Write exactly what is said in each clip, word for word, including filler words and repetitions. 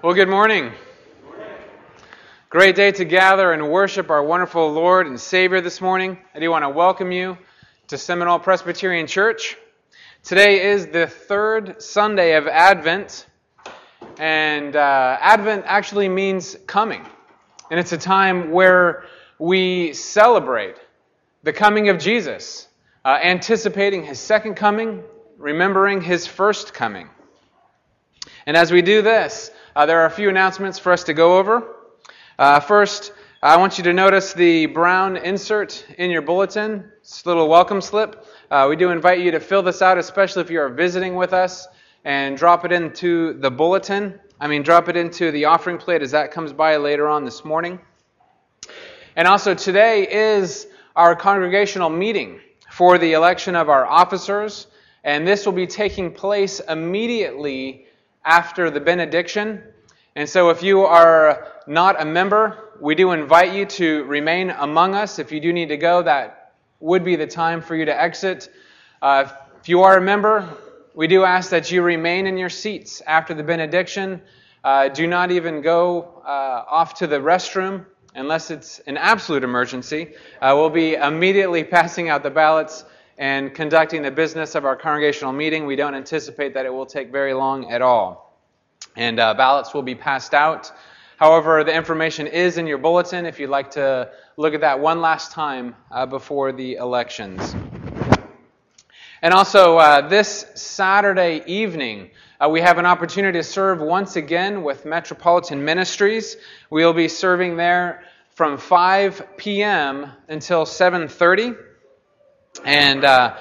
Well, good morning. Great day to gather and worship our wonderful Lord and Savior this morning. I do want to welcome you to Seminole Presbyterian Church. Today is the third Sunday of Advent, and uh, Advent actually means coming. And it's a time where we celebrate the coming of Jesus, uh, anticipating His second coming, remembering His first coming. And as we do this, uh, there are a few announcements for us to go over. Uh, first, I want you to notice the brown insert in your bulletin. It's a little welcome slip. Uh, we do invite you to fill this out, especially if you are visiting with us, and drop it into the bulletin. I mean, drop it into the offering plate as that comes by later on this morning. And also, today is our congregational meeting for the election of our officers, and this will be taking place immediately after the benediction. And so if you are not a member, we do invite you to remain among us. If you do need to go, that would be the time for you to exit. Uh, if you are a member, we do ask that you remain in your seats after the benediction. Uh, do not even go uh, off to the restroom unless it's an absolute emergency. Uh, we'll be immediately passing out the ballots and conducting the business of our congregational meeting. We don't anticipate that it will take very long at all. And uh, ballots will be passed out. However, the information is in your bulletin if you'd like to look at that one last time uh, before the elections. And also, uh, this Saturday evening, uh, we have an opportunity to serve once again with Metropolitan Ministries. We'll be serving there from five p.m. until seven thirty. And uh,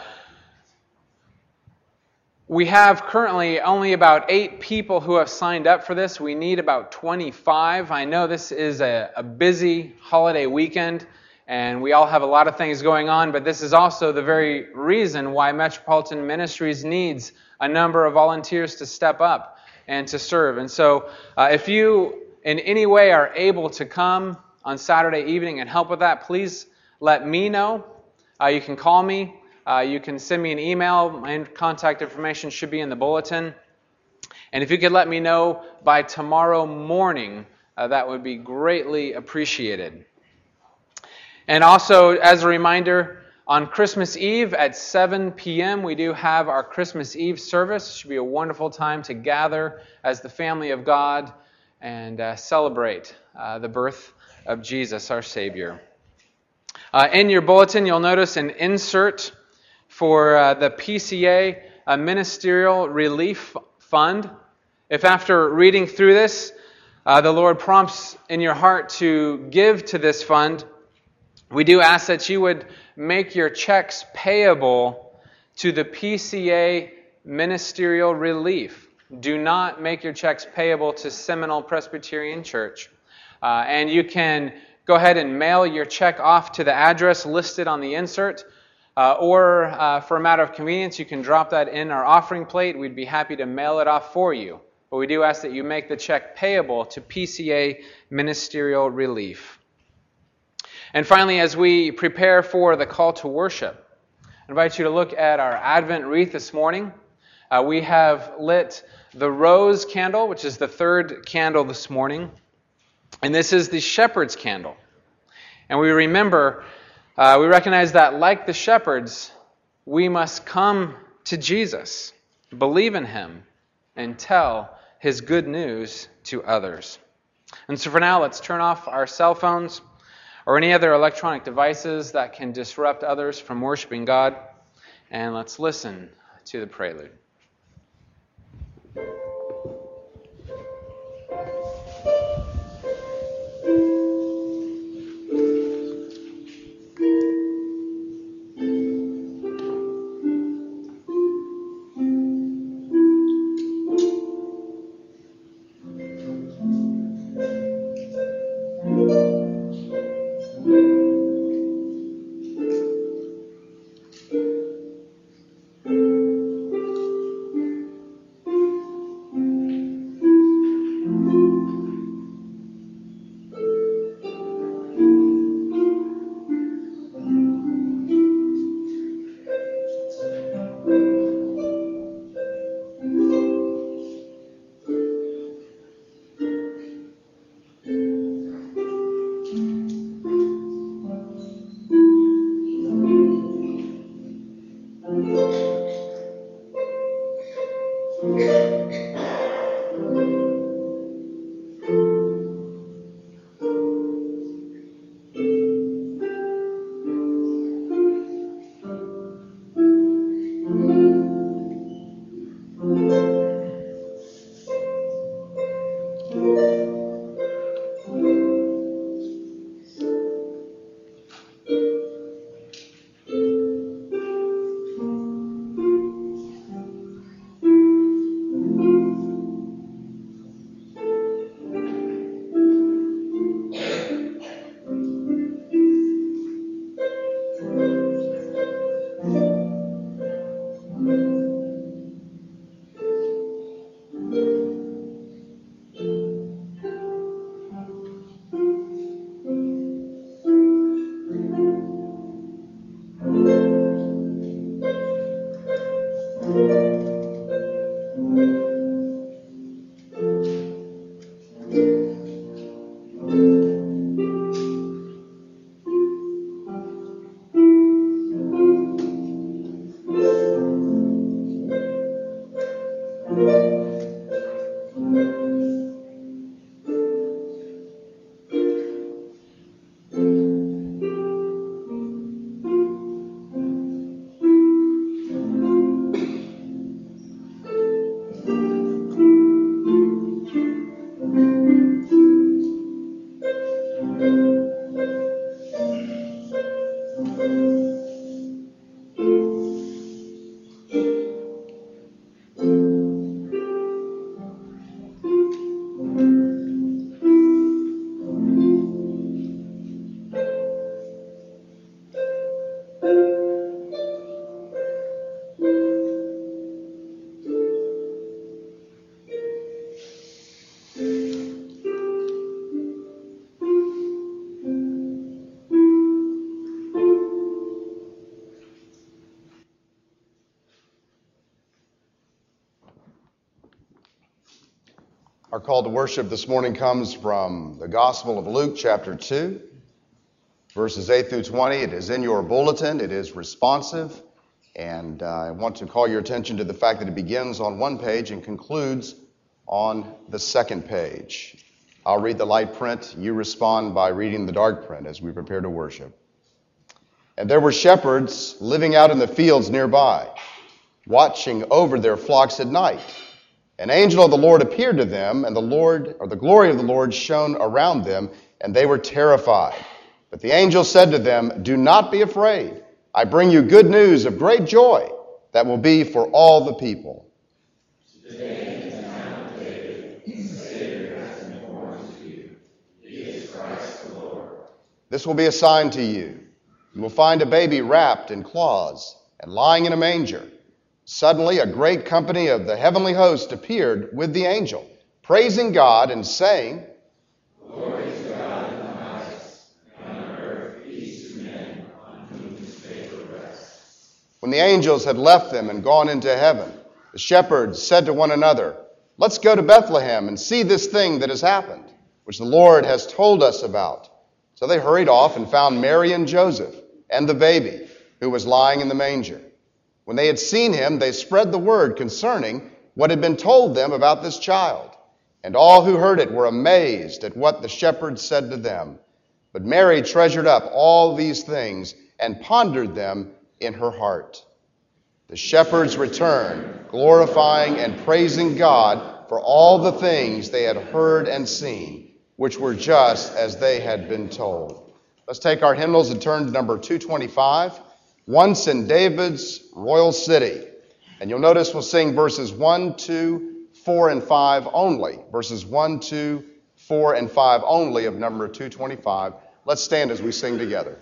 we have currently only about eight people who have signed up for this. We need about twenty-five. I know this is a, a busy holiday weekend, and we all have a lot of things going on, but this is also the very reason why Metropolitan Ministries needs a number of volunteers to step up and to serve. And so uh, if you in any way are able to come on Saturday evening and help with that, please let me know. Uh, you can call me. Uh, you can send me an email. My contact information should be in the bulletin. And if you could let me know by tomorrow morning, uh, that would be greatly appreciated. And also, as a reminder, on Christmas Eve at seven p.m., we do have our Christmas Eve service. It should be a wonderful time to gather as the family of God and uh, celebrate uh, the birth of Jesus, our Savior. Uh, in your bulletin, you'll notice an insert for uh, the P C A uh, Ministerial Relief Fund. If after reading through this, uh, the Lord prompts in your heart to give to this fund, we do ask that you would make your checks payable to the P C A Ministerial Relief. Do not make your checks payable to Seminole Presbyterian Church. Uh, and you can go ahead and mail your check off to the address listed on the insert. Uh, or uh, for a matter of convenience, you can drop that in our offering plate. We'd be happy to mail it off for you. But we do ask that you make the check payable to P C A Ministerial Relief. And finally, as we prepare for the call to worship, I invite you to look at our Advent wreath this morning. Uh, we have lit the rose candle, which is the third candle this morning. And this is the shepherd's candle. And we remember, uh, we recognize that like the shepherds, we must come to Jesus, believe in Him, and tell His good news to others. And so for now, let's turn off our cell phones or any other electronic devices that can disrupt others from worshiping God, and let's listen to the prelude. Our call to worship this morning comes from the Gospel of Luke, chapter two, verses eight through twenty. It is in your bulletin. It is responsive. And uh, I want to call your attention to the fact that it begins on one page and concludes on the second page. I'll read the light print. You respond by reading the dark print as we prepare to worship. And there were shepherds living out in the fields nearby, watching over their flocks at night. An angel of the Lord appeared to them, and the Lord, or the glory of the Lord shone around them, and they were terrified. But the angel said to them, "Do not be afraid. I bring you good news of great joy that will be for all the people. Today in the town of David, a Savior has been born to you. He is Christ the Lord. This will be a sign to you. You will find a baby wrapped in cloths and lying in a manger." Suddenly, a great company of the heavenly host appeared with the angel, praising God and saying, "Glory to God in the highest, and on earth peace to men on whom his favor rests." When the angels had left them and gone into heaven, the shepherds said to one another, "Let's go to Bethlehem and see this thing that has happened, which the Lord has told us about." So they hurried off and found Mary and Joseph and the baby, who was lying in the manger. When they had seen him, they spread the word concerning what had been told them about this child. And all who heard it were amazed at what the shepherds said to them. But Mary treasured up all these things and pondered them in her heart. The shepherds returned, glorifying and praising God for all the things they had heard and seen, which were just as they had been told. Let's take our hymnals and turn to number two twenty-five. Once in David's Royal City. And you'll notice we'll sing verses one, two, four, and five only. Verses one, two, four, and five only of number two twenty-five. Let's stand as we sing together.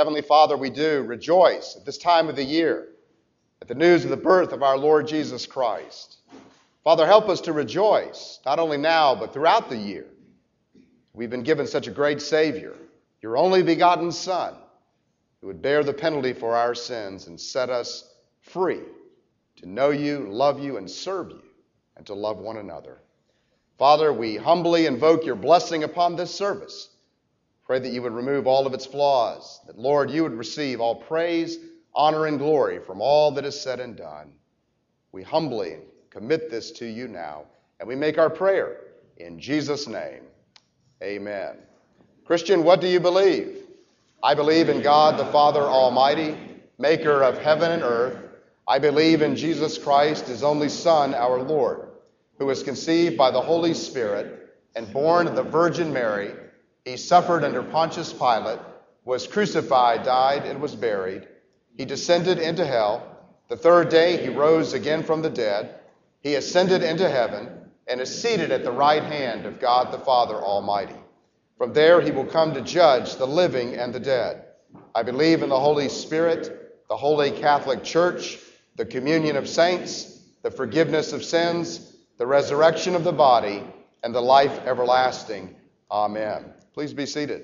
Heavenly Father, we do rejoice at this time of the year at the news of the birth of our Lord Jesus Christ. Father, help us to rejoice, not only now, but throughout the year. We've been given such a great Savior, your only begotten Son, who would bear the penalty for our sins and set us free to know you, love you, and serve you, and to love one another. Father, we humbly invoke your blessing upon this service. Pray that you would remove all of its flaws, that, Lord, you would receive all praise, honor, and glory from all that is said and done. We humbly commit this to you now, and we make our prayer in Jesus' name. Amen. Christian, what do you believe? I believe in God the Father Almighty, maker of heaven and earth. I believe in Jesus Christ, his only Son, our Lord, who was conceived by the Holy Spirit and born of the Virgin Mary. He suffered under Pontius Pilate, was crucified, died, and was buried. He descended into hell. The third day he rose again from the dead. He ascended into heaven and is seated at the right hand of God the Father Almighty. From there he will come to judge the living and the dead. I believe in the Holy Spirit, the Holy Catholic Church, the communion of saints, the forgiveness of sins, the resurrection of the body, and the life everlasting. Amen. Please be seated.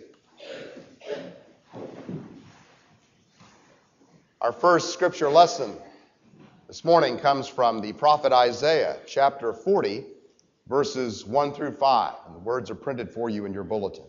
Our first scripture lesson this morning comes from the prophet Isaiah, chapter forty, verses one through five. And the words are printed for you in your bulletin.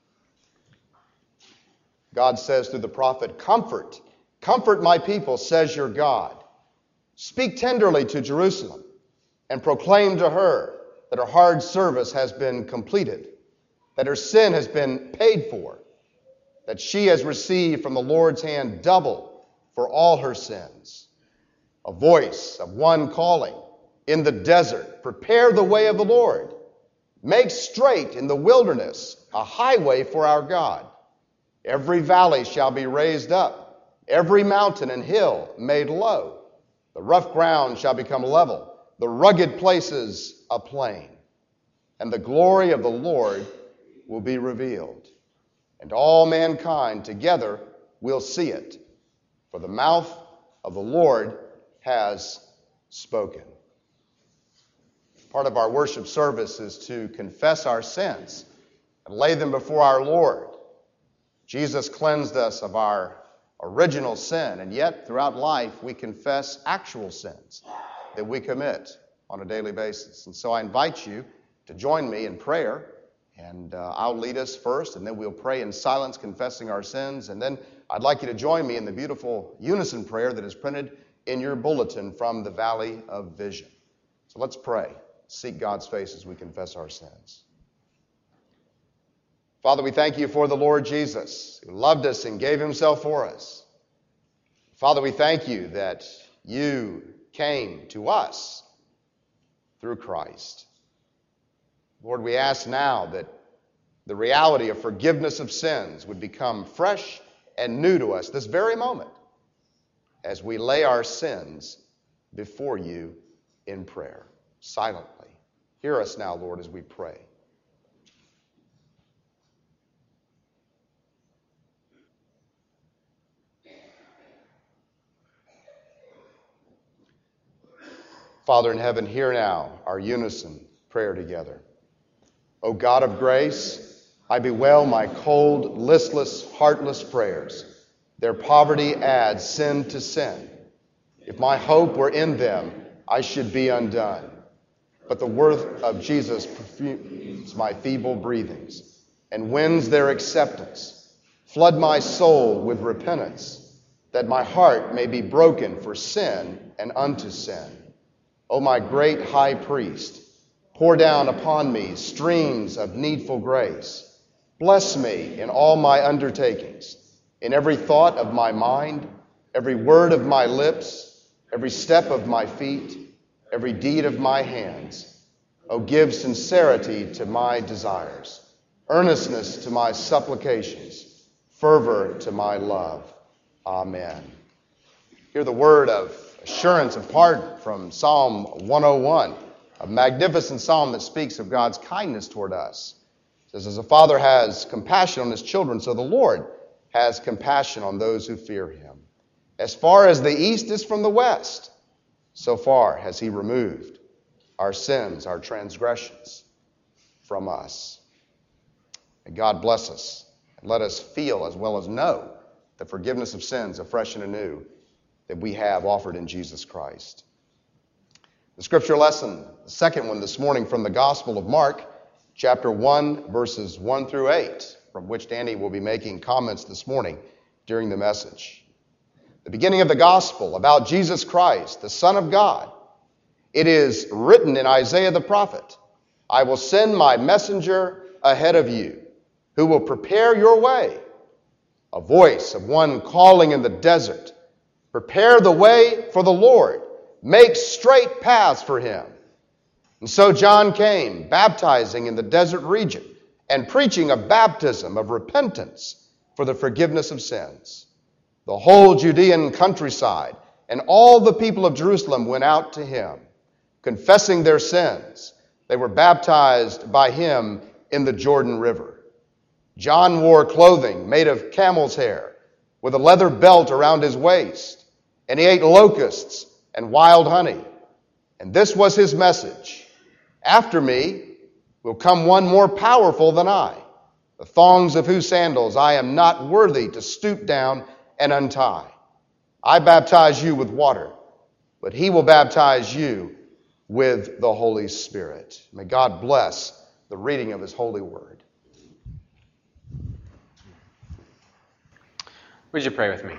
God says through the prophet, "Comfort, comfort my people, says your God. Speak tenderly to Jerusalem and proclaim to her that her hard service has been completed, that her sin has been paid for, that she has received from the Lord's hand double for all her sins. A voice of one calling in the desert, prepare the way of the Lord. Make straight in the wilderness a highway for our God. Every valley shall be raised up, every mountain and hill made low. The rough ground shall become level, the rugged places a plain. And the glory of the Lord will be revealed, and all mankind together will see it. For the mouth of the Lord has spoken." Part of our worship service is to confess our sins and lay them before our Lord. Jesus cleansed us of our original sin, and yet throughout life we confess actual sins that we commit on a daily basis. And so I invite you to join me in prayer, and uh, I'll lead us first, and then we'll pray in silence, confessing our sins, and then I'd like you to join me in the beautiful unison prayer that is printed in your bulletin from the Valley of Vision. So let's pray. Seek God's face as we confess our sins. Father, we thank you for the Lord Jesus, who loved us and gave himself for us. Father, we thank you that you came to us through Christ. Lord, we ask now that the reality of forgiveness of sins would become fresh and new to us this very moment as we lay our sins before you in prayer, silently. Hear us now, Lord, as we pray. Father in heaven, hear now our unison prayer together. O God of grace, I bewail my cold, listless, heartless prayers. Their poverty adds sin to sin. If my hope were in them, I should be undone. But the worth of Jesus perfumes my feeble breathings and wins their acceptance. Flood my soul with repentance, that my heart may be broken for sin and unto sin. O my great high priest, pour down upon me streams of needful grace. Bless me in all my undertakings, in every thought of my mind, every word of my lips, every step of my feet, every deed of my hands. O give sincerity to my desires, earnestness to my supplications, fervor to my love. Amen. Hear the word of assurance of pardon from Psalm one oh one, a magnificent psalm that speaks of God's kindness toward us. It says, as a father has compassion on his children, so the Lord has compassion on those who fear him. As far as the east is from the west, so far has he removed our sins, our transgressions from us. May God bless us and let us feel as well as know the forgiveness of sins afresh and anew that we have offered in Jesus Christ. The scripture lesson, the second one this morning from the Gospel of Mark, chapter one, verses one through eight, from which Danny will be making comments this morning during the message. The beginning of the Gospel about Jesus Christ, the Son of God. It is written in Isaiah the prophet, I will send my messenger ahead of you, who will prepare your way. A voice of one calling in the desert, prepare the way for the Lord, make straight paths for him. And so John came, baptizing in the desert region, and preaching a baptism of repentance for the forgiveness of sins. The whole Judean countryside and all the people of Jerusalem went out to him, confessing their sins. They were baptized by him in the Jordan River. John wore clothing made of camel's hair, with a leather belt around his waist, and he ate locusts and wild honey. And this was his message: after me will come one more powerful than I, the thongs of whose sandals I am not worthy to stoop down and untie. I baptize you with water, but he will baptize you with the Holy Spirit. May God bless the reading of his holy word. Would you pray with me?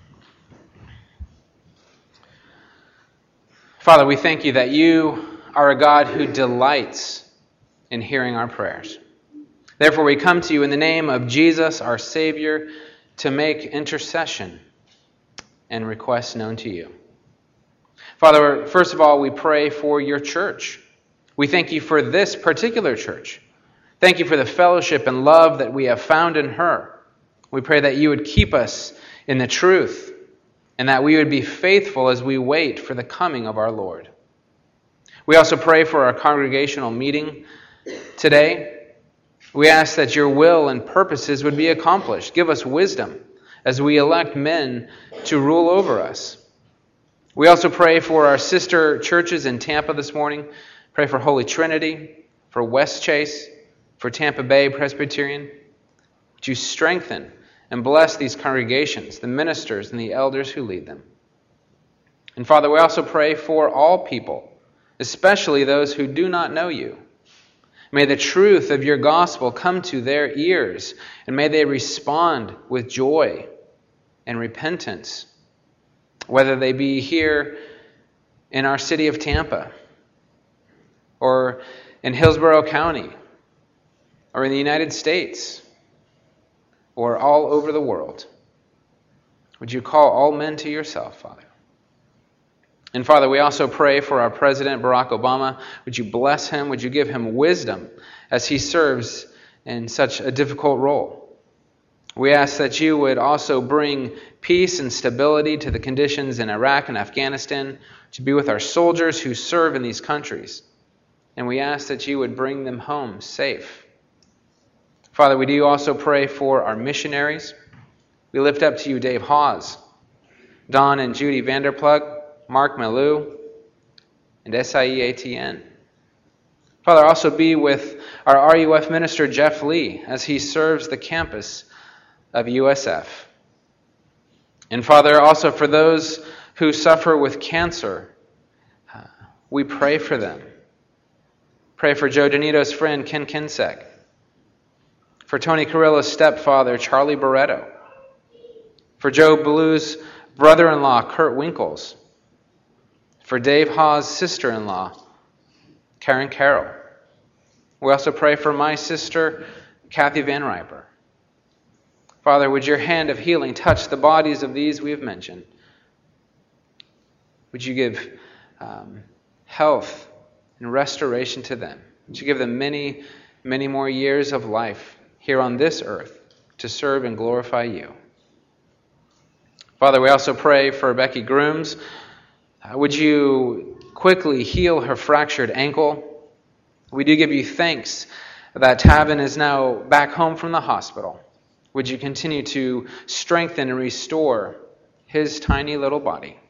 Father, we thank you that you are a God who delights in hearing our prayers. Therefore, we come to you in the name of Jesus, our Savior, to make intercession and requests known to you. Father, first of all, we pray for your church. We thank you for this particular church. Thank you for the fellowship and love that we have found in her. We pray that you would keep us in the truth and that we would be faithful as we wait for the coming of our Lord. We also pray for our congregational meeting today. We ask that your will and purposes would be accomplished. Give us wisdom as we elect men to rule over us. We also pray for our sister churches in Tampa this morning. Pray for Holy Trinity, for West Chase, for Tampa Bay Presbyterian. Would you strengthen and bless these congregations, the ministers and the elders who lead them. And Father, we also pray for all people, especially those who do not know you. May the truth of your gospel come to their ears, and may they respond with joy and repentance, whether they be here in our city of Tampa, or in Hillsborough County, or in the United States, or all over the world. Would you call all men to yourself, Father? And Father, we also pray for our President, Barack Obama. Would you bless him? Would you give him wisdom as he serves in such a difficult role? We ask that you would also bring peace and stability to the conditions in Iraq and Afghanistan, to be with our soldiers who serve in these countries. And we ask that you would bring them home safe. Father, we do also pray for our missionaries. We lift up to you Dave Hawes, Don and Judy Vanderplug, Mark Malou, and S I E A T N. Father, also be with our R U F minister Jeff Lee as he serves the campus of U S F. And Father, also for those who suffer with cancer, uh, we pray for them. Pray for Joe Donito's friend Ken Kinsek. For Tony Carrillo's stepfather, Charlie Barretto. For Joe Blue's brother-in-law, Kurt Winkles. For Dave Hawes' sister-in-law, Karen Carroll. We also pray for my sister, Kathy Van Riper. Father, would your hand of healing touch the bodies of these we have mentioned? Would you give um, health and restoration to them? Would you give them many, many more years of life here on this earth to serve and glorify you? Father, we also pray for Becky Grooms. Uh, would you quickly heal her fractured ankle? We do give you thanks that Tavin is now back home from the hospital. Would you continue to strengthen and restore his tiny little body?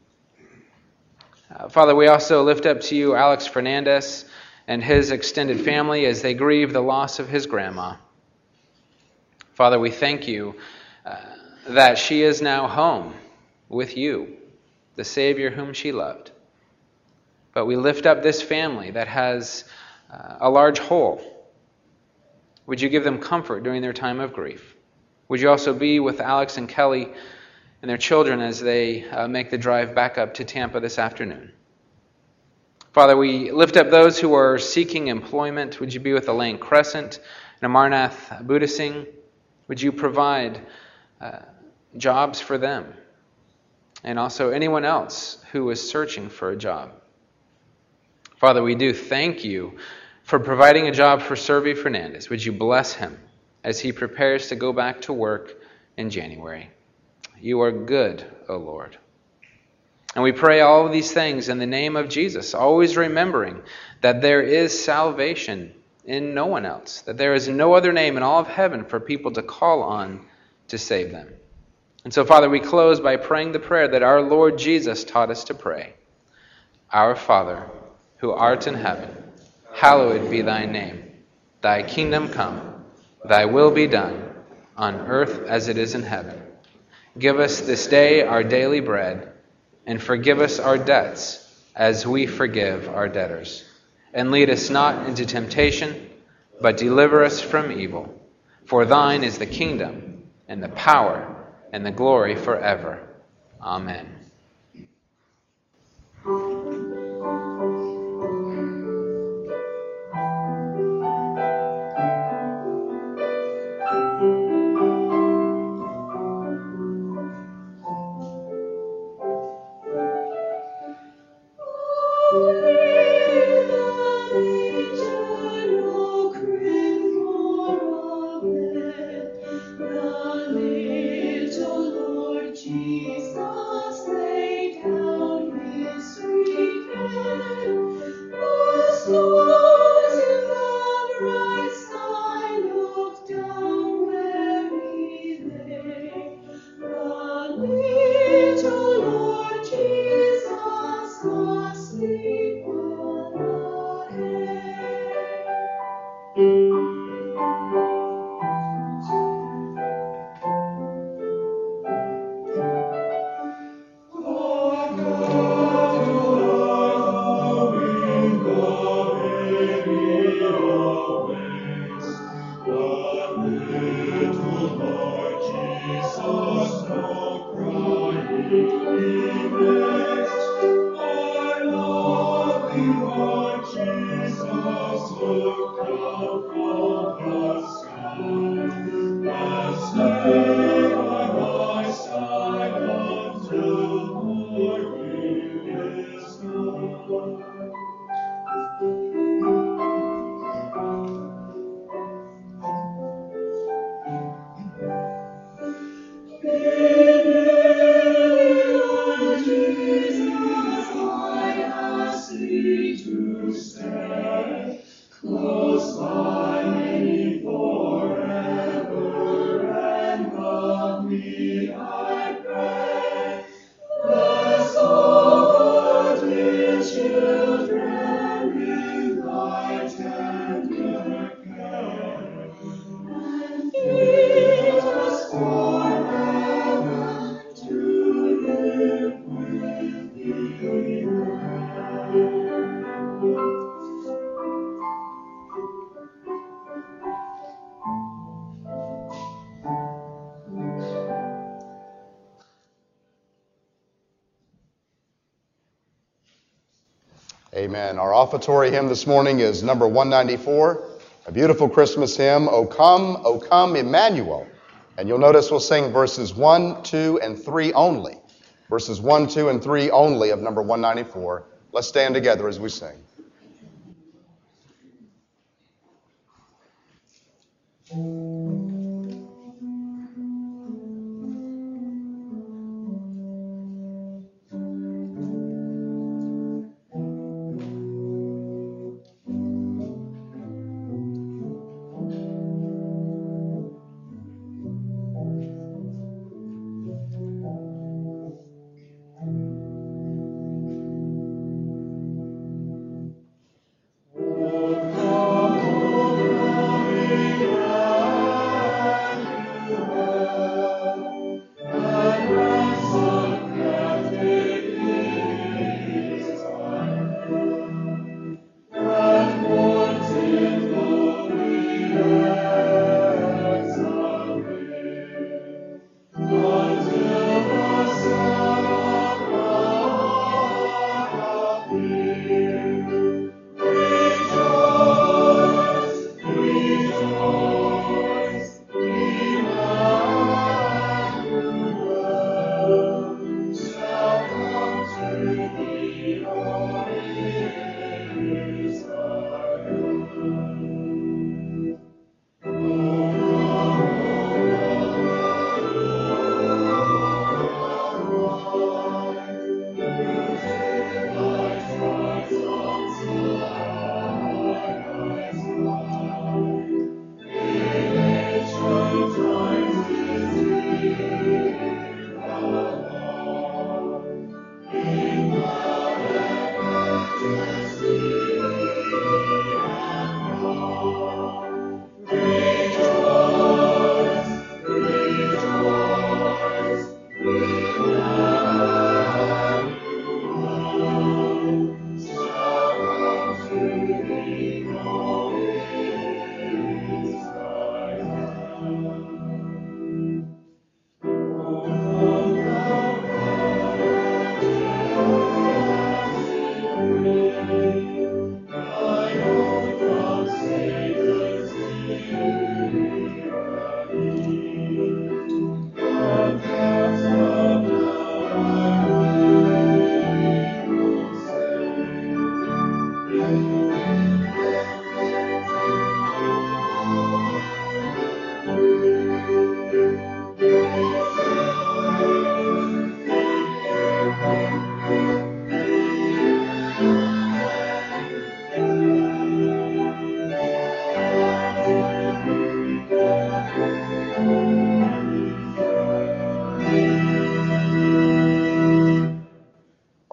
Uh, Father, we also lift up to you Alex Fernandez and his extended family as they grieve the loss of his grandma. Father, we thank you uh, that she is now home with you, the Savior whom she loved. But we lift up this family that has uh, a large hole. Would you give them comfort during their time of grief? Would you also be with Alex and Kelly and their children as they uh, make the drive back up to Tampa this afternoon? Father, we lift up those who are seeking employment. Would you be with Elaine Crescent and Amarnath Budasing? Would you provide uh, jobs for them? And also anyone else who is searching for a job. Father, we do thank you for providing a job for Servi Fernandez. Would you bless him as he prepares to go back to work in January? You are good, O Lord. And we pray all of these things in the name of Jesus, always remembering that there is salvation in no one else, that there is no other name in all of heaven for people to call on to save them. And so, Father, we close by praying the prayer that our Lord Jesus taught us to pray. Our Father, who art in heaven, hallowed be thy name. Thy kingdom come, thy will be done, on earth as it is in heaven. Give us this day our daily bread, and forgive us our debts as we forgive our debtors. And lead us not into temptation, but deliver us from evil. For thine is the kingdom, and the power, and the glory forever. Amen. Amen. Our offertory hymn this morning is number one ninety-four, a beautiful Christmas hymn, O Come, O Come, Emmanuel. And you'll notice we'll sing verses one, two, and three only. Verses one, two, and three only of number one ninety-four. Let's stand together as we sing.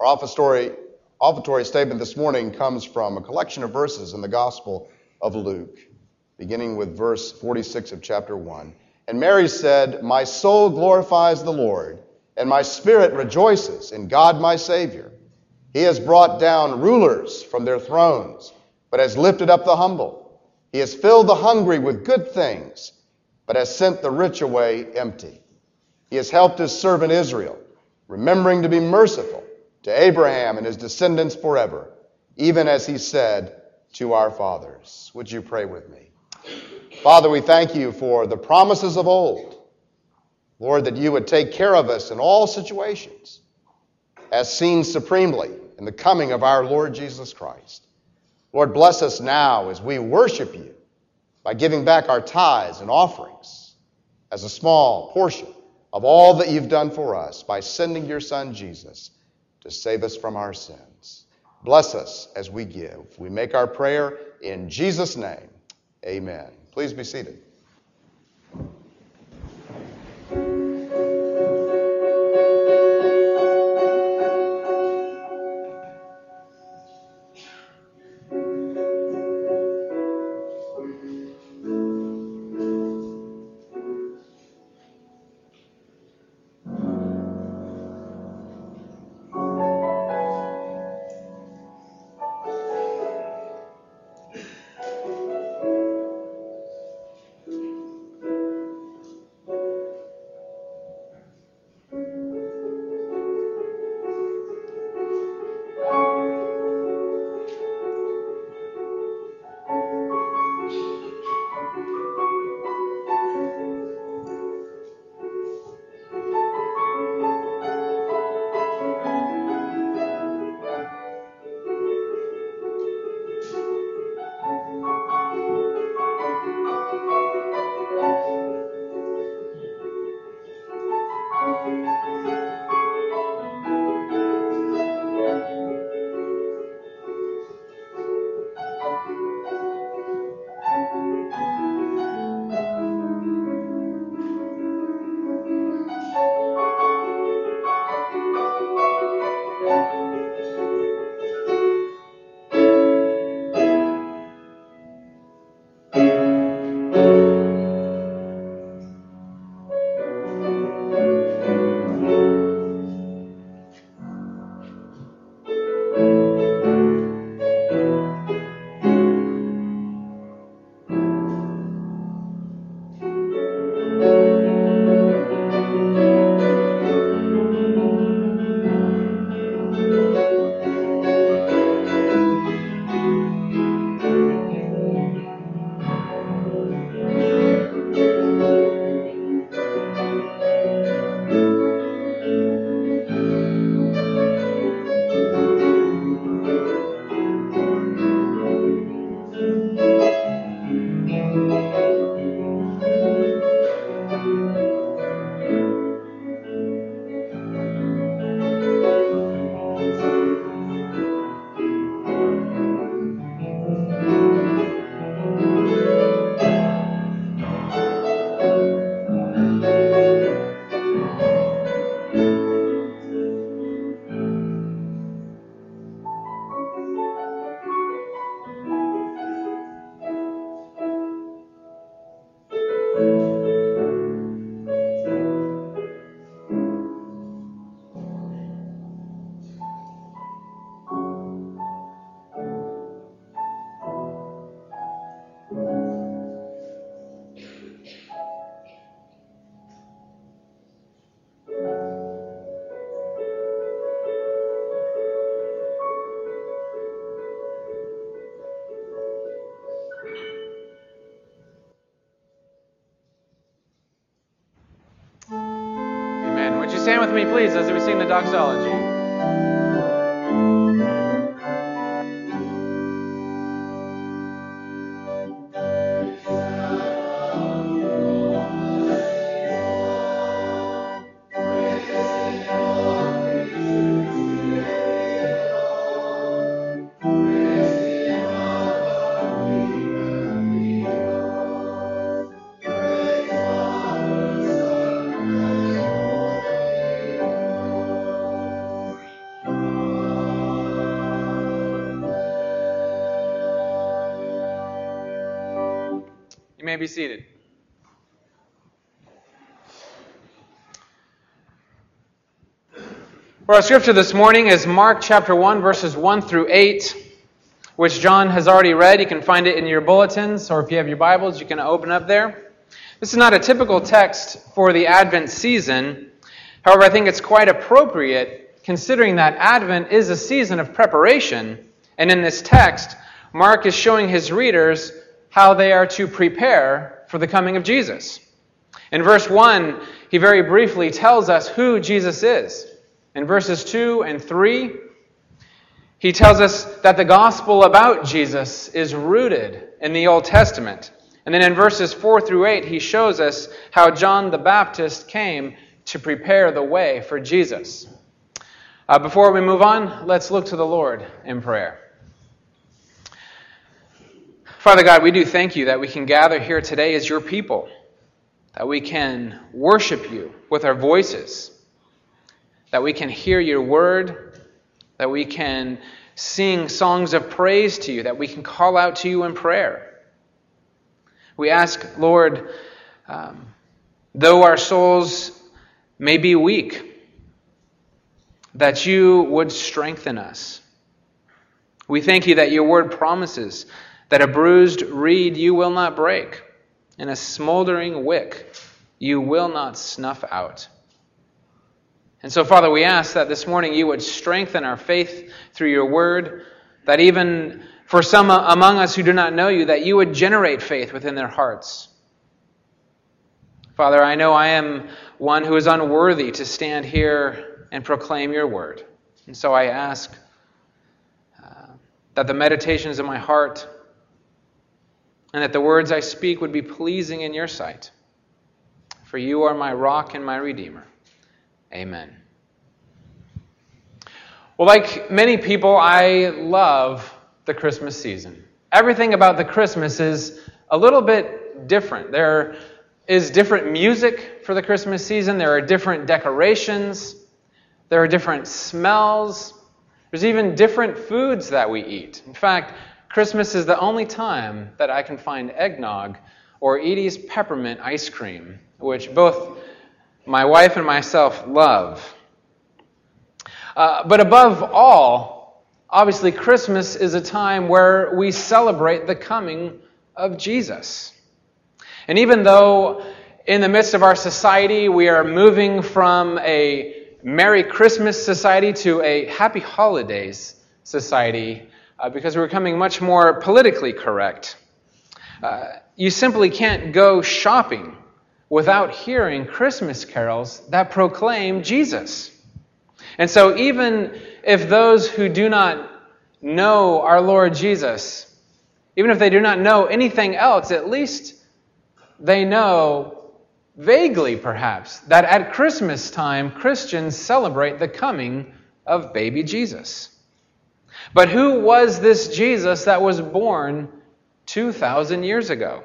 Our offertory, offertory statement this morning comes from a collection of verses in the Gospel of Luke, beginning with verse forty-six of chapter one. And Mary said, "My soul glorifies the Lord, and my spirit rejoices in God my Savior. He has brought down rulers from their thrones, but has lifted up the humble. He has filled the hungry with good things, but has sent the rich away empty. He has helped his servant Israel, remembering to be merciful to Abraham and his descendants forever, even as he said to our fathers." Would you pray with me? Father, we thank you for the promises of old. Lord, that you would take care of us in all situations, as seen supremely in the coming of our Lord Jesus Christ. Lord, bless us now as we worship you by giving back our tithes and offerings as a small portion of all that you've done for us by sending your Son Jesus to save us from our sins. Bless us as we give. We make our prayer in Jesus' name. Amen. Please be seated. Stand with me, please, as we sing the doxology. may be seated. For our scripture this morning is Mark chapter one, verses one through eight, which John has already read. You can find it in your bulletins, or if you have your Bibles, you can open up there. This is not a typical text for the Advent season. However, I think it's quite appropriate, considering that Advent is a season of preparation. And in this text, Mark is showing his readers how they are to prepare for the coming of Jesus. In verse one, he very briefly tells us who Jesus is. In verses two and three, he tells us that the gospel about Jesus is rooted in the Old Testament. And then in verses four through eight, he shows us how John the Baptist came to prepare the way for Jesus. Uh, before we move on, let's look to the Lord in prayer. Father God, we do thank you that we can gather here today as your people, that we can worship you with our voices, that we can hear your word, that we can sing songs of praise to you, that we can call out to you in prayer. We ask, Lord, um, though our souls may be weak, that you would strengthen us. We thank you that your word promises that a bruised reed you will not break, and a smoldering wick you will not snuff out. And so, Father, we ask that this morning you would strengthen our faith through your word, that even for some among us who do not know you, that you would generate faith within their hearts. Father, I know I am one who is unworthy to stand here and proclaim your word. And so I ask uh, that the meditations of my heart and that the words I speak would be pleasing in your sight. For you are my rock and my redeemer. Amen. Well, like many people, I love the Christmas season. Everything about the Christmas is a little bit different. There is different music for the Christmas season. There are different decorations. There are different smells. There's even different foods that we eat. In fact, Christmas is the only time that I can find eggnog or Edie's peppermint ice cream, which both my wife and myself love. Uh, but above all, obviously Christmas is a time where we celebrate the coming of Jesus. And even though in the midst of our society we are moving from a Merry Christmas society to a Happy Holidays society, uh, because we're becoming much more politically correct, uh, you simply can't go shopping without hearing Christmas carols that proclaim Jesus. And so even if those who do not know our Lord Jesus, even if they do not know anything else, at least they know, vaguely perhaps, that at Christmas time, Christians celebrate the coming of baby Jesus. But who was this Jesus that was born two thousand years ago?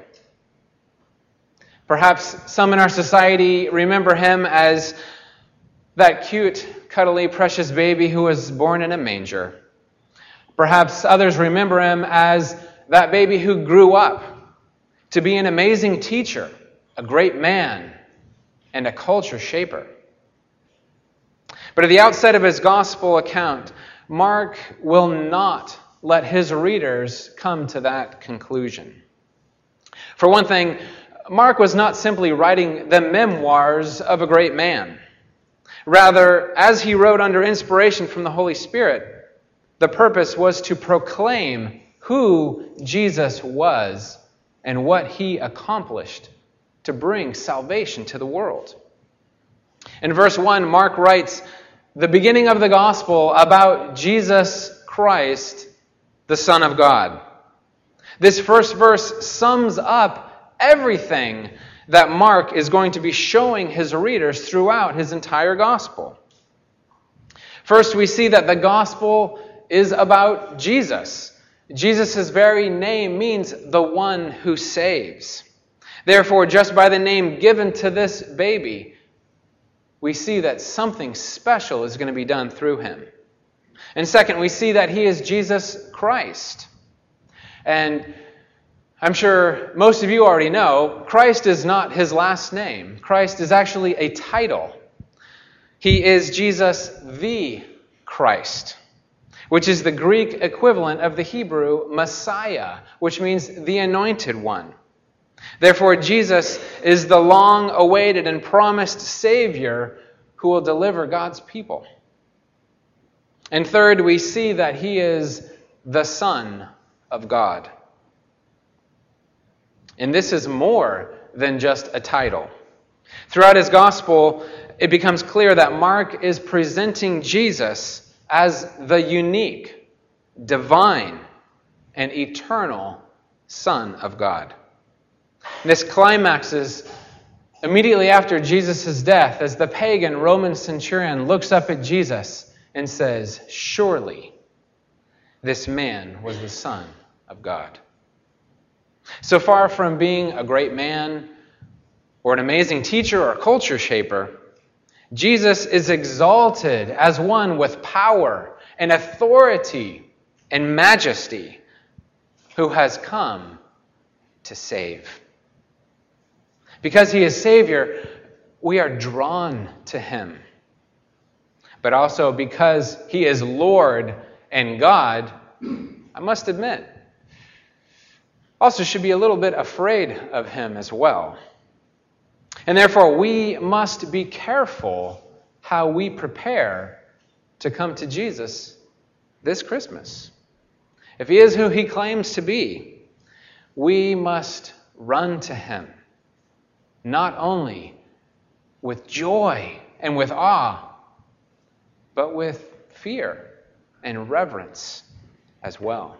Perhaps some in our society remember him as that cute, cuddly, precious baby who was born in a manger. Perhaps others remember him as that baby who grew up to be an amazing teacher, a great man, and a culture shaper. But at the outset of his gospel account, Mark will not let his readers come to that conclusion. For one thing, Mark was not simply writing the memoirs of a great man. Rather, as he wrote under inspiration from the Holy Spirit, the purpose was to proclaim who Jesus was and what he accomplished to bring salvation to the world. In verse one, Mark writes the beginning of the gospel about Jesus Christ, the Son of God. This first verse sums up everything that Mark is going to be showing his readers throughout his entire gospel. First, we see that the gospel is about Jesus. Jesus' very name means the one who saves. Therefore, just by the name given to this baby, we see that something special is going to be done through him. And second, we see that he is Jesus Christ. And I'm sure most of you already know, Christ is not his last name. Christ is actually a title. He is Jesus the Christ, which is the Greek equivalent of the Hebrew Messiah, which means the anointed one. Therefore, Jesus is the long-awaited and promised Savior who will deliver God's people. And third, we see that he is the Son of God. And this is more than just a title. Throughout his gospel, it becomes clear that Mark is presenting Jesus as the unique, divine, and eternal Son of God. And this climaxes immediately after Jesus' death, as the pagan Roman centurion looks up at Jesus and says, "Surely this man was the Son of God." So far from being a great man or an amazing teacher or culture shaper, Jesus is exalted as one with power and authority and majesty who has come to save. Because he is Savior, we are drawn to him. But also because he is Lord and God, I must admit, also should be a little bit afraid of him as well. And therefore, we must be careful how we prepare to come to Jesus this Christmas. If he is who he claims to be, we must run to him, not only with joy and with awe, but with fear and reverence as well.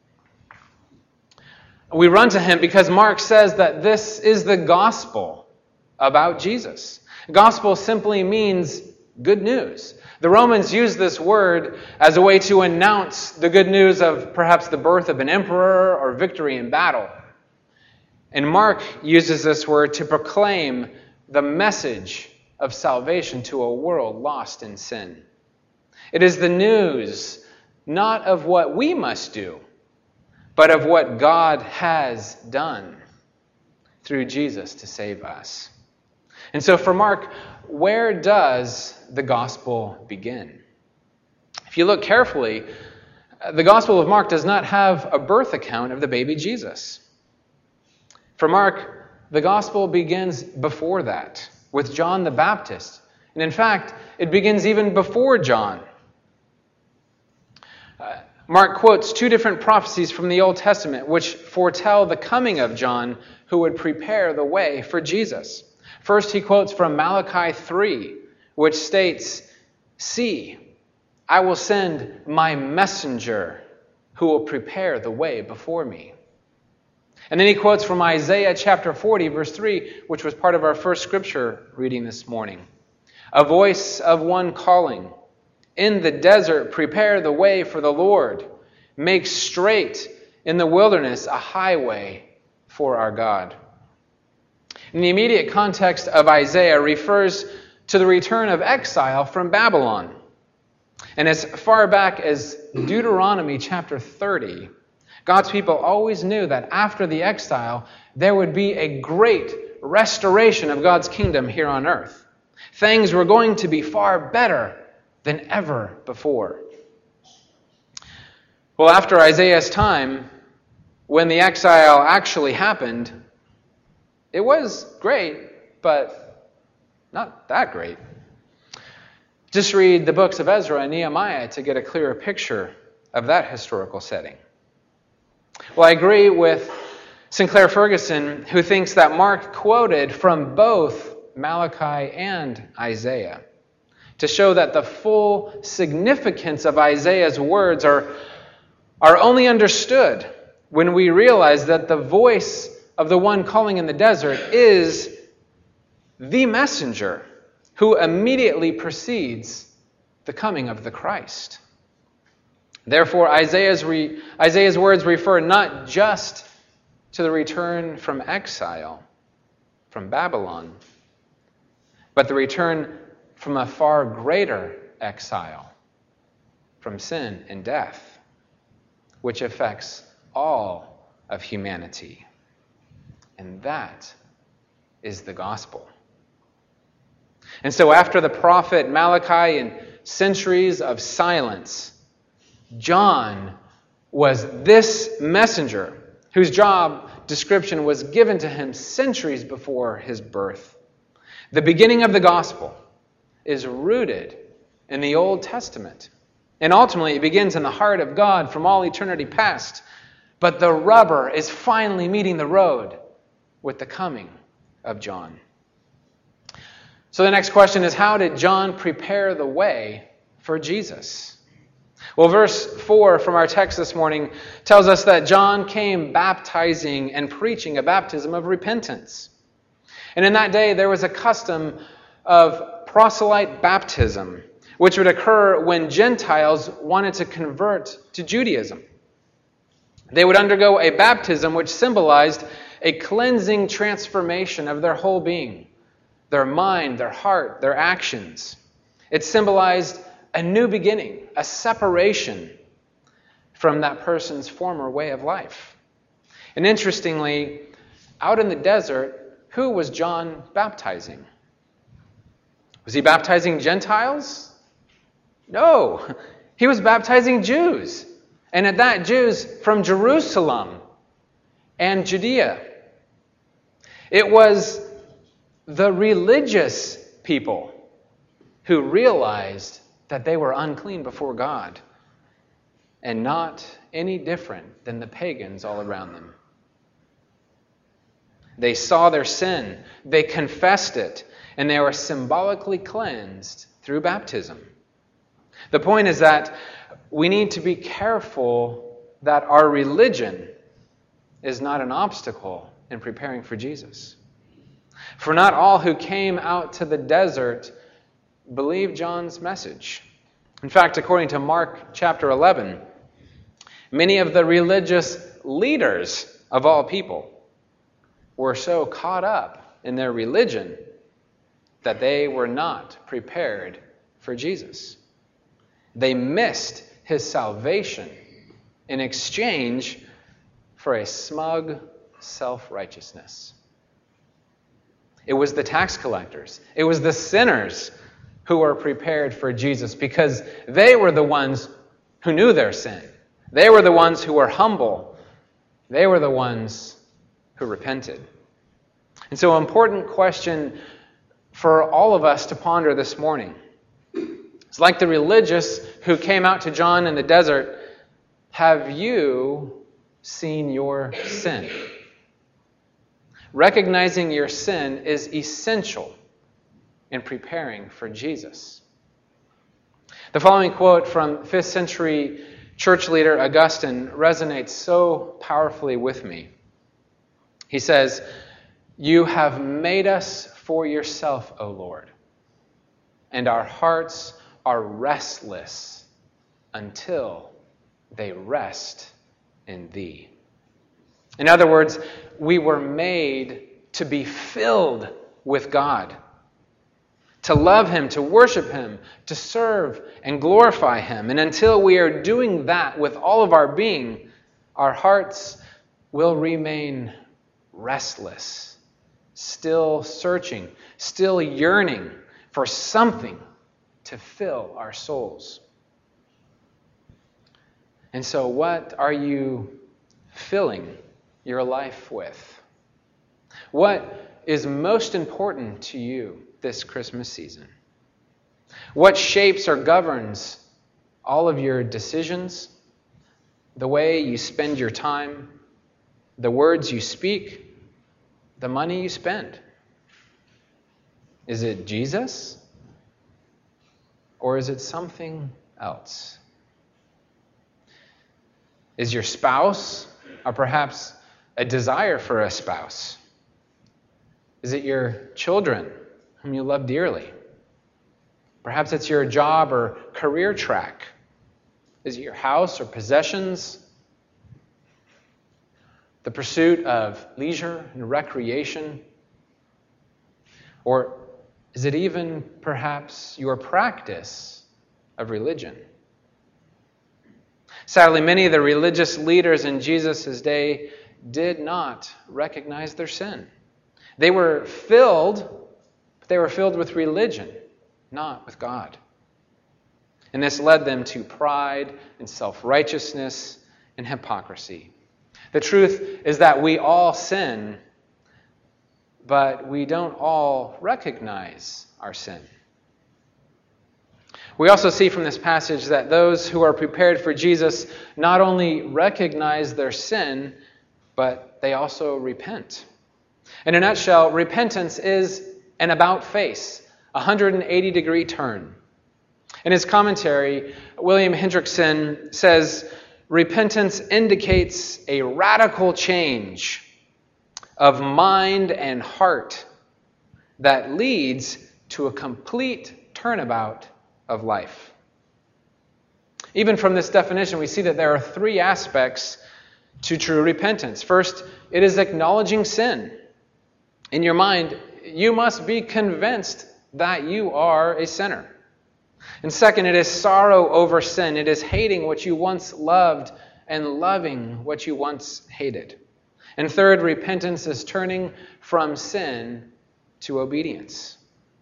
We run to him because Mark says that this is the gospel about Jesus. Gospel simply means good news. The Romans used this word as a way to announce the good news of perhaps the birth of an emperor or victory in battle. And Mark uses this word to proclaim the message of salvation to a world lost in sin. It is the news not of what we must do, but of what God has done through Jesus to save us. And so for Mark, where does the gospel begin? If you look carefully, the Gospel of Mark does not have a birth account of the baby Jesus. For Mark, the gospel begins before that, with John the Baptist. And in fact, it begins even before John. Uh, Mark quotes two different prophecies from the Old Testament which foretell the coming of John, who would prepare the way for Jesus. First, he quotes from Malachi three, which states, "See, I will send my messenger who will prepare the way before me." And then he quotes from Isaiah chapter forty, verse three, which was part of our first scripture reading this morning. "A voice of one calling, in the desert prepare the way for the Lord. Make straight in the wilderness a highway for our God." And the immediate context of Isaiah refers to the return of exile from Babylon. And as far back as Deuteronomy chapter thirty, God's people always knew that after the exile, there would be a great restoration of God's kingdom here on earth. Things were going to be far better than ever before. Well, after Isaiah's time, when the exile actually happened, it was great, but not that great. Just read the books of Ezra and Nehemiah to get a clearer picture of that historical setting. Well, I agree with Sinclair Ferguson, who thinks that Mark quoted from both Malachi and Isaiah to show that the full significance of Isaiah's words are, are only understood when we realize that the voice of the one calling in the desert is the messenger who immediately precedes the coming of the Christ. Therefore, Isaiah's, re, Isaiah's words refer not just to the return from exile, from Babylon, but the return from a far greater exile, from sin and death, which affects all of humanity. And that is the gospel. And so after the prophet Malachi and centuries of silence, John was this messenger whose job description was given to him centuries before his birth. The beginning of the gospel is rooted in the Old Testament. And ultimately, it begins in the heart of God from all eternity past. But the rubber is finally meeting the road with the coming of John. So the next question is, how did John prepare the way for Jesus? Well, verse four from our text this morning tells us that John came baptizing and preaching a baptism of repentance. And in that day, there was a custom of proselyte baptism, which would occur when Gentiles wanted to convert to Judaism. They would undergo a baptism which symbolized a cleansing transformation of their whole being, their mind, their heart, their actions. It symbolized a new beginning, a separation from that person's former way of life. And interestingly, out in the desert, who was John baptizing? Was he baptizing Gentiles? No, he was baptizing Jews. And at that, Jews from Jerusalem and Judea. It was the religious people who realized that they were unclean before God and not any different than the pagans all around them. They saw their sin, they confessed it, and they were symbolically cleansed through baptism. The point is that we need to be careful that our religion is not an obstacle in preparing for Jesus. For not all who came out to the desert believed John's message. In fact, according to Mark chapter eleven, many of the religious leaders of all people were so caught up in their religion that they were not prepared for Jesus. They missed his salvation in exchange for a smug self-righteousness. It was the tax collectors, it was the sinners who were prepared for Jesus because they were the ones who knew their sin. They were the ones who were humble. They were the ones who repented. And so, an important question for all of us to ponder this morning. It's like the religious who came out to John in the desert. Have you seen your sin? Recognizing your sin is essential in preparing for Jesus. The following quote from fifth century church leader Augustine resonates so powerfully with me. He says, "You have made us for yourself, O Lord, and our hearts are restless until they rest in Thee." In other words, we were made to be filled with God, to love Him, to worship Him, to serve and glorify Him. And until we are doing that with all of our being, our hearts will remain restless, still searching, still yearning for something to fill our souls. And so what are you filling your life with? What is most important to you this Christmas season? What shapes or governs all of your decisions, the way you spend your time, the words you speak, the money you spend? Is it Jesus? Or is it something else? Is your spouse, or perhaps a desire for a spouse? Is it your children whom you love dearly? Perhaps it's your job or career track. Is it your house or possessions? The pursuit of leisure and recreation? Or is it even perhaps your practice of religion? Sadly, many of the religious leaders in Jesus' day did not recognize their sin. They were filled, but they were filled with religion, not with God. And this led them to pride and self-righteousness and hypocrisy. The truth is that we all sin, but we don't all recognize our sin. We also see from this passage that those who are prepared for Jesus not only recognize their sin, but they also repent. In a nutshell, repentance is an about-face, a one hundred eighty degree turn. In his commentary, William Hendrickson says, repentance indicates a radical change of mind and heart that leads to a complete turnabout of life. Even from this definition, we see that there are three aspects to true repentance. First, it is acknowledging sin. In your mind, you must be convinced that you are a sinner. And second, it is sorrow over sin. It is hating what you once loved and loving what you once hated. And third, repentance is turning from sin to obedience.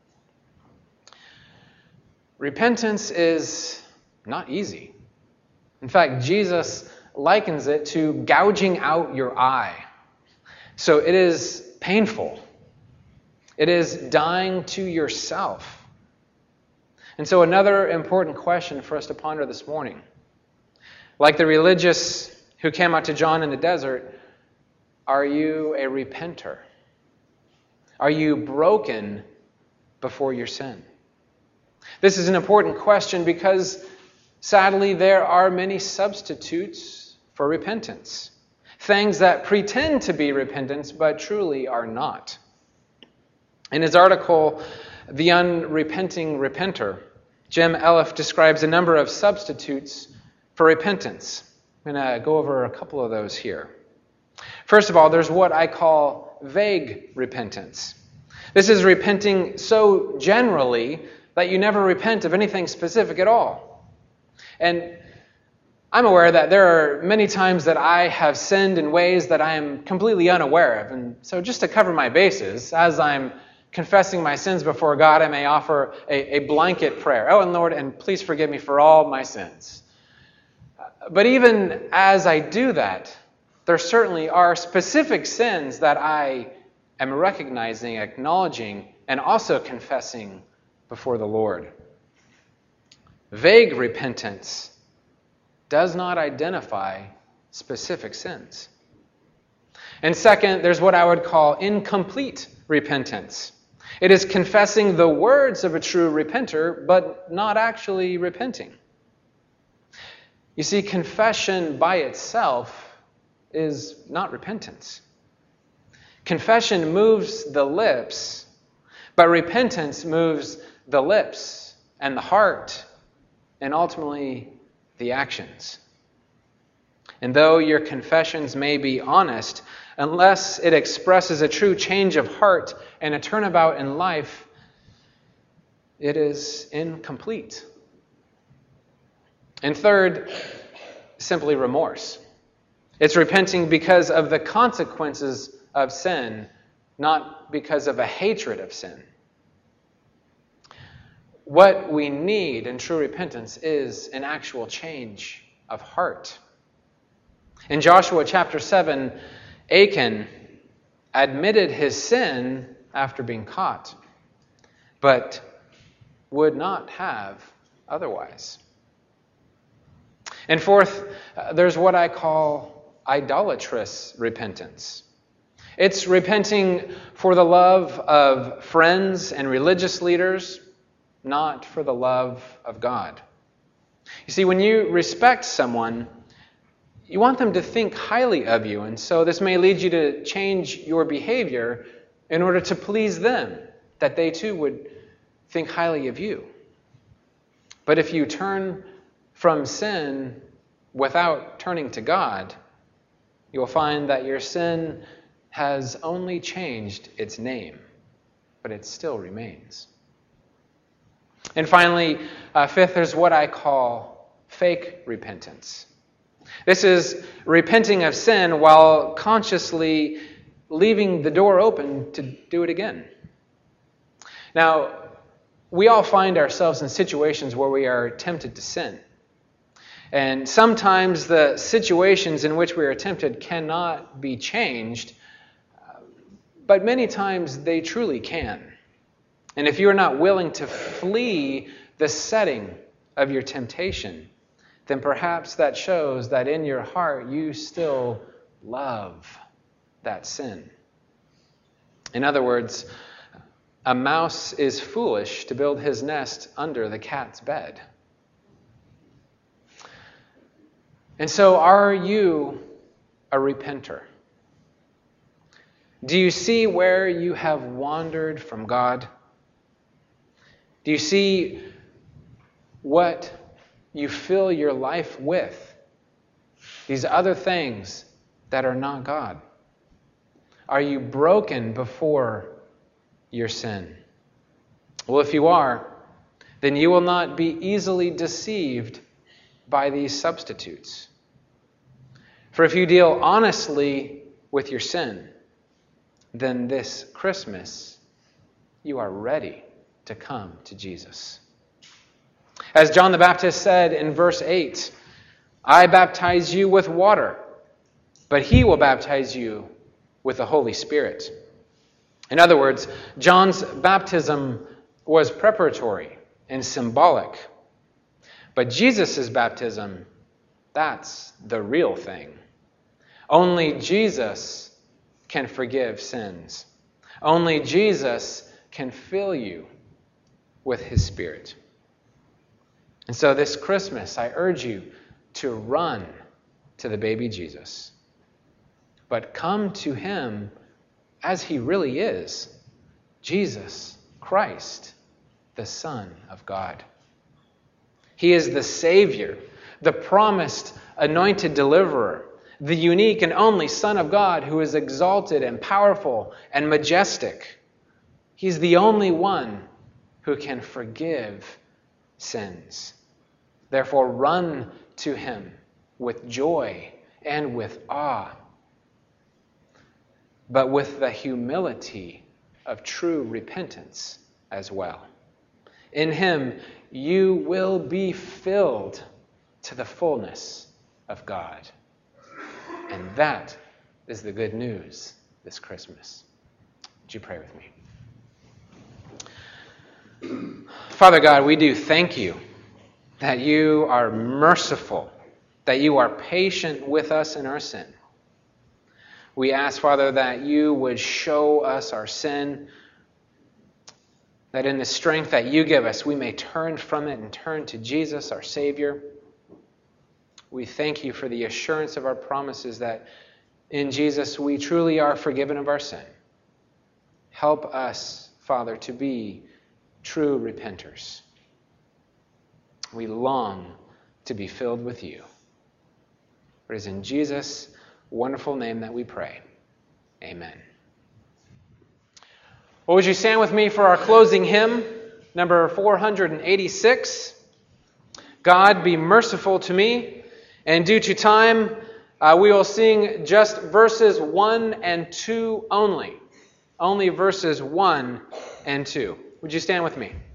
Repentance is not easy. In fact, Jesus likens it to gouging out your eye. So it is painful. It is dying to yourself. And so another important question for us to ponder this morning. Like the religious who came out to John in the desert, are you a repenter? Are you broken before your sin? This is an important question because, sadly, there are many substitutes for repentance. Things that pretend to be repentance, but truly are not. In his article, The Unrepenting Repenter, Jim Elliff describes a number of substitutes for repentance. I'm going to go over a couple of those here. First of all, there's what I call vague repentance. This is repenting so generally that you never repent of anything specific at all. And I'm aware that there are many times that I have sinned in ways that I am completely unaware of. And so just to cover my bases, as I'm confessing my sins before God, I may offer a, a blanket prayer. Oh, and Lord, and please forgive me for all my sins. But even as I do that, there certainly are specific sins that I am recognizing, acknowledging, and also confessing before the Lord. Vague repentance does not identify specific sins. And second, there's what I would call incomplete repentance. It is confessing the words of a true repenter, but not actually repenting. You see, confession by itself is not repentance. Confession moves the lips, but repentance moves the lips and the heart and ultimately the actions. And though your confessions may be honest, unless it expresses a true change of heart and a turnabout in life, it is incomplete. And third, simply remorse. It's repenting because of the consequences of sin, not because of a hatred of sin. What we need in true repentance is an actual change of heart. In Joshua chapter seven, Achan admitted his sin after being caught, but would not have otherwise. And fourth, uh, there's what I call idolatrous repentance. It's repenting for the love of friends and religious leaders, not for the love of God. You see, when you respect someone, you want them to think highly of you, and so this may lead you to change your behavior in order to please them, that they too would think highly of you. But if you turn from sin without turning to God, you will find that your sin has only changed its name, but it still remains. And finally, uh, fifth, there's what I call fake repentance. This is repenting of sin while consciously leaving the door open to do it again. Now, we all find ourselves in situations where we are tempted to sin. And sometimes the situations in which we are tempted cannot be changed, but many times they truly can. And if you are not willing to flee the setting of your temptation, then perhaps that shows that in your heart you still love that sin. In other words, a mouse is foolish to build his nest under the cat's bed. And so, are you a repenter? Do you see where you have wandered from God? Do you see what you fill your life with? These other things that are not God. Are you broken before your sin? Well, if you are, then you will not be easily deceived by these substitutes. For if you deal honestly with your sin, then this Christmas you are ready to come to Jesus. As John the Baptist said in verse eight, I baptize you with water, but he will baptize you with the Holy Spirit. In other words, John's baptism was preparatory and symbolic. But Jesus' baptism, that's the real thing. Only Jesus can forgive sins. Only Jesus can fill you with his Spirit. And so this Christmas, I urge you to run to the baby Jesus. But come to him as he really is, Jesus Christ, the Son of God. He is the Savior, the promised anointed deliverer, the unique and only Son of God who is exalted and powerful and majestic. He's the only one who can forgive sins. Therefore, run to him with joy and with awe, but with the humility of true repentance as well. In him, you will be filled to the fullness of God. And that is the good news this Christmas. Would you pray with me? Father God, we do thank you that you are merciful, that you are patient with us in our sin. We ask, Father, that you would show us our sin, that in the strength that you give us, we may turn from it and turn to Jesus, our Savior. We thank you for the assurance of our promises that in Jesus we truly are forgiven of our sin. Help us, Father, to be true repenters. We long to be filled with you. It is in Jesus' wonderful name that we pray. Amen. Well, would you stand with me for our closing hymn, number four hundred eighty-six? God, be merciful to me. And due to time, uh, we will sing just verses one and two only. Only verses one and two. Would you stand with me?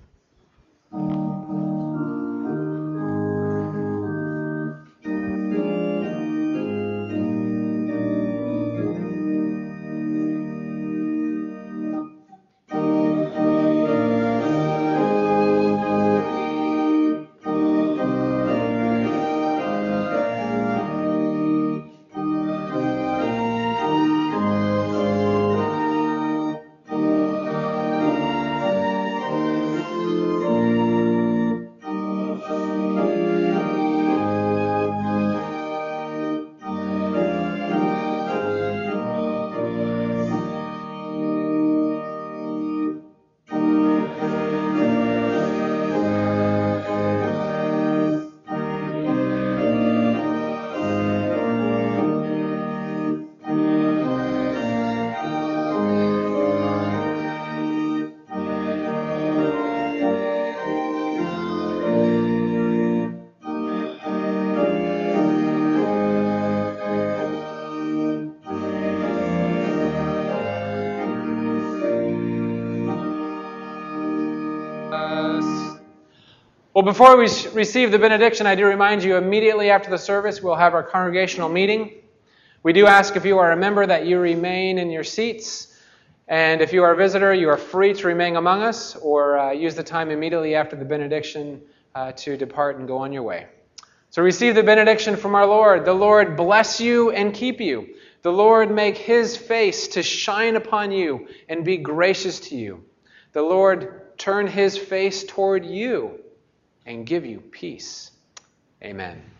Well, before we receive the benediction, I do remind you immediately after the service we'll have our congregational meeting. We do ask if you are a member that you remain in your seats. And if you are a visitor, you are free to remain among us or uh, use the time immediately after the benediction uh, to depart and go on your way. So receive the benediction from our Lord. The Lord bless you and keep you. The Lord make his face to shine upon you and be gracious to you. The Lord turn his face toward you and give you peace. Amen.